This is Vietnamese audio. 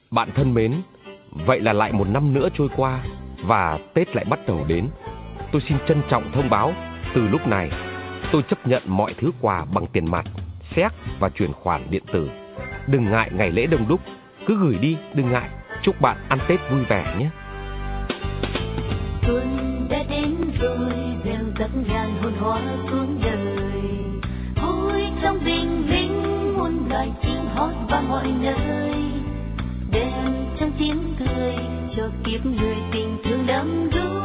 Bạn thân mến, vậy là lại một năm nữa trôi qua và Tết lại bắt đầu đến. Tôi xin trân trọng thông báo, từ lúc này tôi chấp nhận mọi thứ quà bằng tiền mặt, séc và chuyển khoản điện tử. Đừng ngại ngày lễ đông đúc, cứ gửi đi, đừng ngại. Chúc bạn ăn Tết vui vẻ nhé. Xuân đã đến rồi, reo rắc ngàn hồn hoa cuốn đời. Vui trong bình minh, muôn loài chim hót vang mọi nơi. Đêm trong tiếng cười, cho kiếp người tình thương đắm đuối.